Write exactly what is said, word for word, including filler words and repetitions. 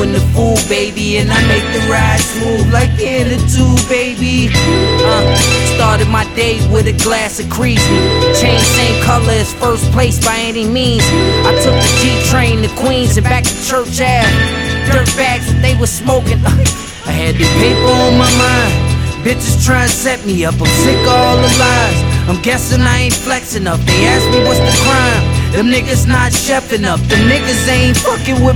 doing the fool, baby, and I make the ride smooth like in the tube, baby. Uh, started my day with a glass of Creasy. Chain same color as first place by any means. I took the G train to Queens and back to Church Ave. Dirt bags that they was smoking. I had the paper on my mind. Bitches try to set me up. I'm sick of all the lies. I'm guessing I ain't flexing up. They ask me what's the crime. Them niggas not chefing up. Them niggas ain't fucking with